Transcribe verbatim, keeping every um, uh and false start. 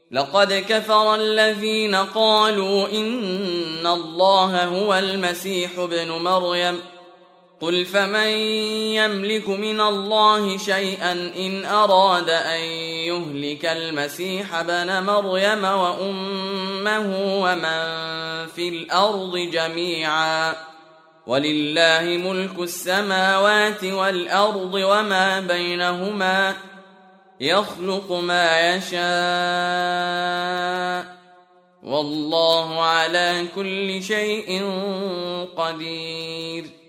لقد كفر الذين قالوا إن الله هو المسيح ابن مريم قل فمن يملك من الله شيئا إن أراد أن يهلك المسيح ابن مريم وأمه ومن في الأرض جميعا ولله ملك السماوات والأرض وما بينهما يخلق ما يشاء والله على كل شيء قدير.